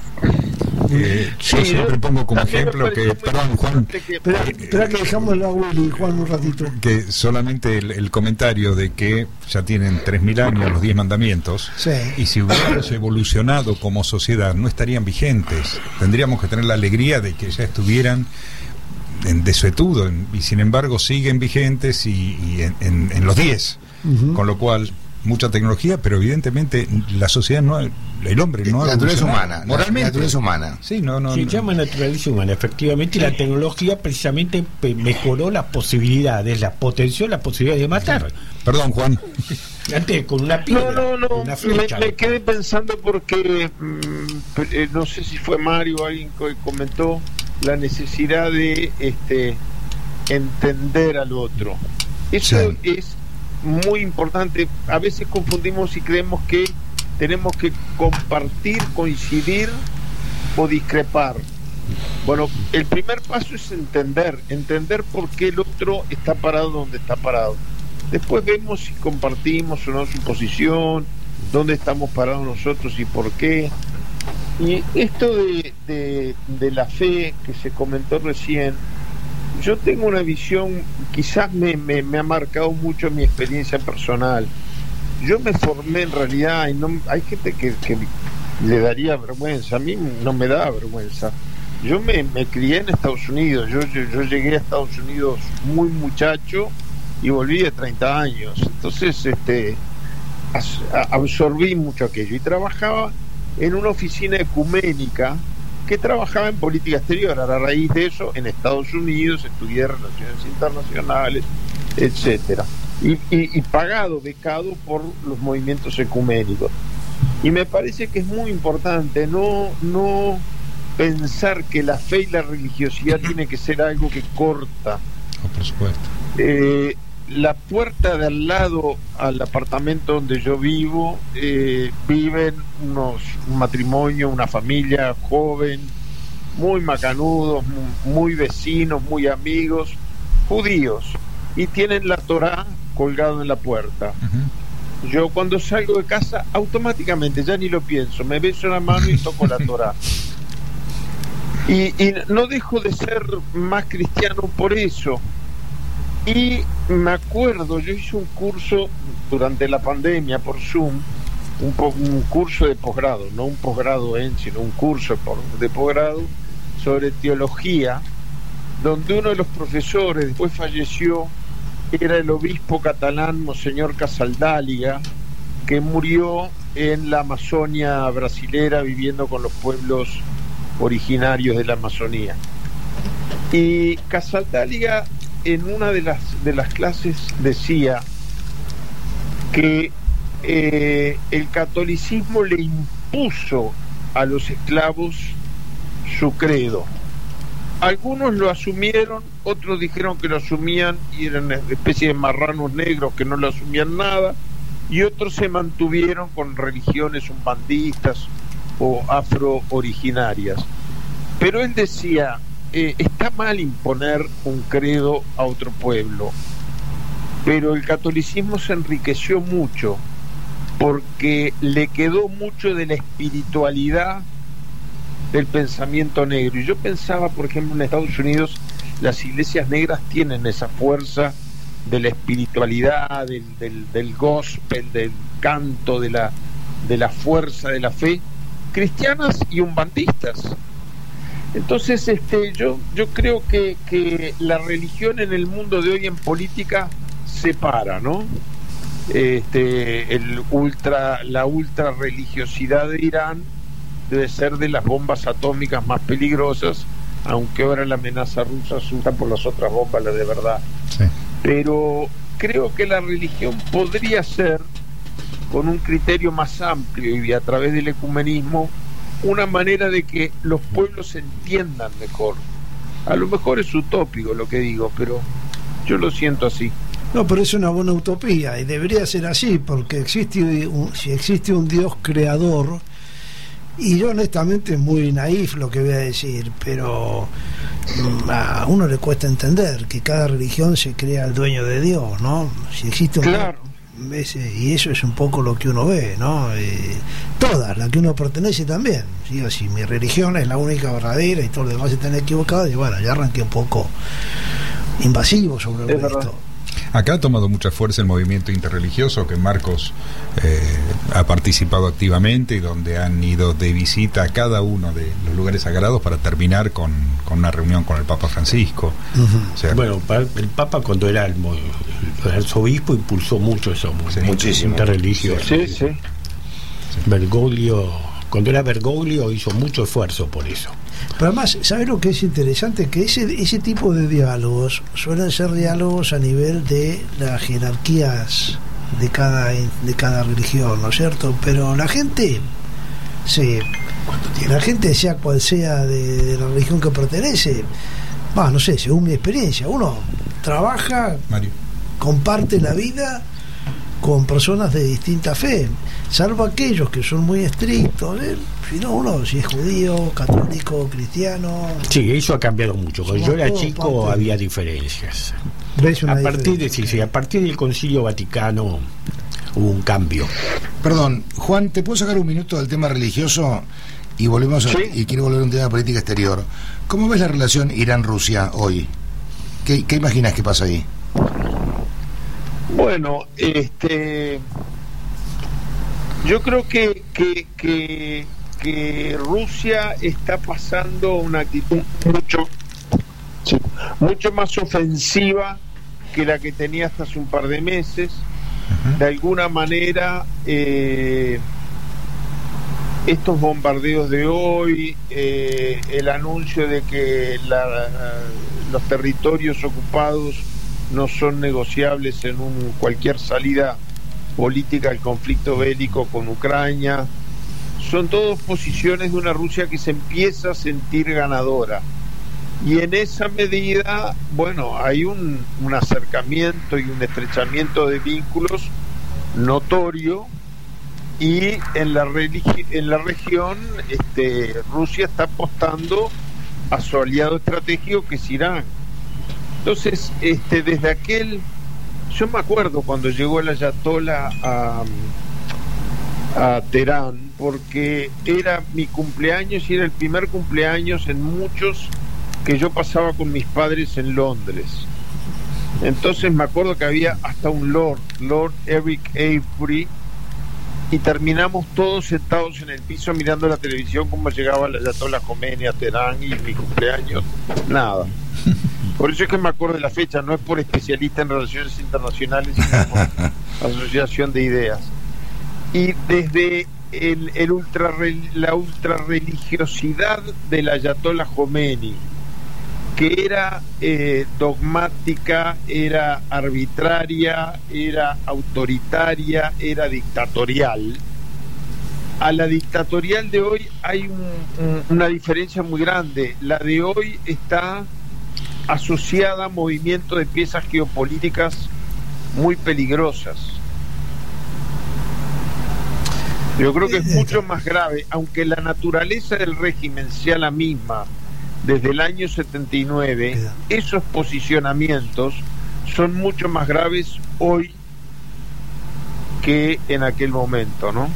Speaker 6: Yo siempre pongo como ejemplo que, perdón, Juan,
Speaker 3: espera que dejamos el agua y Juan un ratito,
Speaker 6: que solamente el comentario de que ya tienen 3000 años los 10 mandamientos,
Speaker 3: sí.
Speaker 6: Y si hubiéramos evolucionado como sociedad no estarían vigentes. Tendríamos que tener la alegría de que ya estuvieran en desuetudo, y sin embargo siguen vigentes y en los 10, con lo cual mucha tecnología, pero evidentemente la sociedad el hombre no
Speaker 4: la naturaleza humana,
Speaker 6: moralmente.
Speaker 4: La naturaleza humana.
Speaker 6: Sí,
Speaker 5: Se llama naturaleza humana, efectivamente, y la tecnología precisamente mejoró las posibilidades, potenció las posibilidades de matar.
Speaker 6: Perdón, Juan.
Speaker 5: Antes con una piedra,
Speaker 7: no,
Speaker 5: una flecha.
Speaker 7: me quedé pensando porque no sé si fue Mario o alguien que comentó la necesidad de entender al otro. Eso es muy importante. A veces confundimos y creemos que tenemos que compartir, coincidir o discrepar. Bueno, el primer paso es entender por qué el otro está parado donde está parado. Después vemos si compartimos o no su posición, dónde estamos parados nosotros y por qué. Y esto de la fe que se comentó recién, yo tengo una visión, quizás me ha marcado mucho mi experiencia personal. Yo me formé en realidad, y no, hay gente que le daría vergüenza, a mí no me da vergüenza. Yo me crié en Estados Unidos, yo llegué a Estados Unidos muy muchacho y volví de 30 años. Entonces absorbí mucho aquello y trabajaba en una oficina ecuménica que trabajaba en política exterior. A la raíz de eso, en Estados Unidos estudié relaciones internacionales, etcétera, y becado por los movimientos ecuménicos. Y me parece que es muy importante no pensar que la fe y la religiosidad tiene que ser algo que corta.
Speaker 6: Por supuesto.
Speaker 7: La puerta de al lado al apartamento donde yo vivo, viven un matrimonio, una familia joven, muy macanudos, muy vecinos, muy amigos, judíos, y tienen la Torá colgado en la puerta. Uh-huh. Yo cuando salgo de casa, automáticamente, ya ni lo pienso, me beso la mano y toco la Torá. Y no dejo de ser más cristiano por eso. Y me acuerdo, yo hice un curso durante la pandemia por Zoom, un curso de posgrado, no un posgrado sino un curso de posgrado sobre teología, donde uno de los profesores, después falleció, era el obispo catalán Monseñor Casaldáliga, que murió en la Amazonia brasilera viviendo con los pueblos originarios de la Amazonía. Y Casaldáliga en una de las clases decía que el catolicismo le impuso a los esclavos su credo. Algunos lo asumieron, otros dijeron que lo asumían y eran una especie de marranos negros que no lo asumían nada, y otros se mantuvieron con religiones umbandistas o afro-originarias. Pero él decía, está mal imponer un credo a otro pueblo, pero el catolicismo se enriqueció mucho porque le quedó mucho de la espiritualidad del pensamiento negro. Y yo pensaba, por ejemplo, en Estados Unidos las iglesias negras tienen esa fuerza de la espiritualidad, del gospel, del canto, de la fuerza de la fe, cristianas y umbandistas. Entonces yo creo que la religión en el mundo de hoy en política separa, ¿no? La ultra religiosidad de Irán debe ser de las bombas atómicas más peligrosas, aunque ahora la amenaza rusa asusta por las otras bombas, la de verdad. Sí. Pero creo que la religión podría ser, con un criterio más amplio y a través del ecumenismo, una manera de que los pueblos se entiendan mejor. A lo mejor es utópico lo que digo, pero yo lo siento así.
Speaker 3: No, pero es una buena utopía y debería ser así, porque si existe un Dios creador, y yo honestamente es muy naif lo que voy a decir, pero a uno le cuesta entender que cada religión se crea el dueño de Dios, ¿no? Si existe un
Speaker 7: claro.
Speaker 3: Y eso es un poco lo que uno ve, ¿no? Todas, la que uno pertenece también. Digo, si mi religión es la única verdadera y todo lo demás están equivocados, y bueno, ya arranqué un poco invasivo sobre el resto.
Speaker 6: Acá ha tomado mucha fuerza el movimiento interreligioso, que Marcos ha participado activamente y donde han ido de visita a cada uno de los lugares sagrados para terminar con una reunión con el Papa Francisco.
Speaker 5: Uh-huh. O sea, bueno, el Papa cuando era el arzobispo impulsó mucho eso,
Speaker 4: sí, muchísimo
Speaker 5: interreligioso.
Speaker 7: Sí.
Speaker 5: Bergoglio, cuando era Bergoglio hizo mucho esfuerzo por eso.
Speaker 3: Pero además, ¿sabes lo que es interesante? Que ese tipo de diálogos suelen ser diálogos a nivel de las jerarquías de cada religión, ¿no es cierto? Pero la gente, sea cual sea de la religión que pertenece, no sé, según mi experiencia, uno trabaja, Mario, comparte la vida con personas de distinta fe, salvo aquellos que son muy estrictos, si es judío, católico, cristiano.
Speaker 5: Sí, eso ha cambiado mucho. Cuando yo era chico había diferencias. A partir del Concilio Vaticano hubo un cambio.
Speaker 4: Perdón, Juan, ¿te puedo sacar un minuto del tema religioso? Y volvemos y quiero volver a un tema de política exterior. ¿Cómo ves la relación Irán-Rusia hoy? ¿Qué imaginas que pasa ahí?
Speaker 7: Bueno, yo creo que Rusia está pasando una actitud mucho más ofensiva que la que tenía hasta hace un par de meses. Uh-huh. De alguna manera, estos bombardeos de hoy, el anuncio de que los territorios ocupados no son negociables en cualquier salida política al conflicto bélico con Ucrania, son todas posiciones de una Rusia que se empieza a sentir ganadora, y en esa medida, hay un acercamiento y un estrechamiento de vínculos notorio, y en la región Rusia está apostando a su aliado estratégico, que es Irán. Entonces, desde yo me acuerdo cuando llegó el Ayatollah a Teherán, porque era mi cumpleaños y era el primer cumpleaños en muchos que yo pasaba con mis padres en Londres. Entonces me acuerdo que había hasta un Lord Eric Avebury, y terminamos todos sentados en el piso mirando la televisión como llegaba el Ayatollah Khomeini a Teherán, y mi cumpleaños, nada. Por eso es que me acuerdo de la fecha, no es por especialista en relaciones internacionales, sino por asociación de ideas. Y desde la ultrarreligiosidad del Ayatollah Khomeini, que era dogmática, era arbitraria, era autoritaria, era dictatorial. A la dictatorial de hoy hay una diferencia muy grande. La de hoy está asociada a movimientos de piezas geopolíticas muy peligrosas. Yo creo que es mucho más grave, aunque la naturaleza del régimen sea la misma desde el año 79, esos posicionamientos son mucho más graves hoy que en aquel momento, ¿no?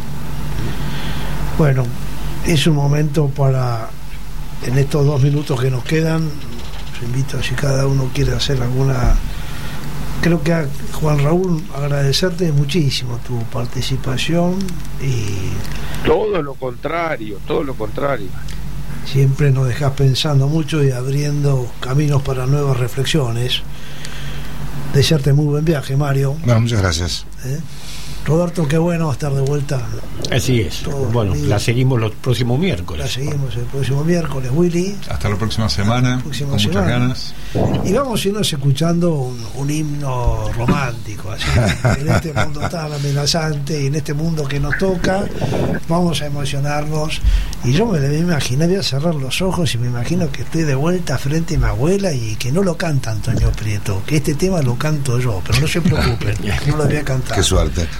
Speaker 3: Bueno, es un momento para, en estos 2 minutos que nos quedan, os invito a si cada uno quiere hacer alguna... Creo que a Juan Raúl agradecerte muchísimo tu participación y...
Speaker 7: Todo lo contrario.
Speaker 3: Siempre nos dejas pensando mucho y abriendo caminos para nuevas reflexiones. Desearte muy buen viaje, Mario.
Speaker 4: Bueno, muchas gracias.
Speaker 3: Roberto, qué bueno estar de vuelta.
Speaker 5: Así es. Bueno, la seguimos los próximos miércoles.
Speaker 3: La seguimos el próximo miércoles, Willy.
Speaker 6: Hasta la próxima semana, con muchas ganas.
Speaker 3: Y vamos a irnos escuchando un himno romántico, así. En este mundo tan amenazante y en este mundo que nos toca, vamos a emocionarnos. Y yo me imaginé, voy a cerrar los ojos y me imagino que estoy de vuelta frente a mi abuela y que no lo canta Antonio Prieto, que este tema lo canto yo, pero no se preocupen, no lo voy a cantar.
Speaker 4: Qué suerte.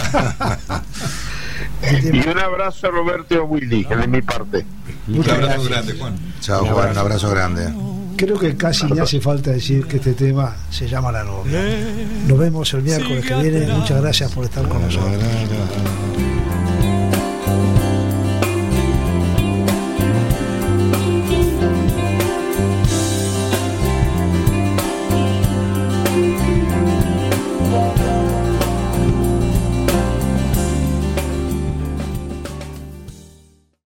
Speaker 7: Y un abrazo a Roberto y a Willy, que de mi parte.
Speaker 6: Un abrazo grande, Juan.
Speaker 4: Chao, Juan, un abrazo grande.
Speaker 3: Creo que casi ni hace falta decir que este tema se llama La Novia. Nos vemos el miércoles que viene. Muchas gracias por estar con nosotros.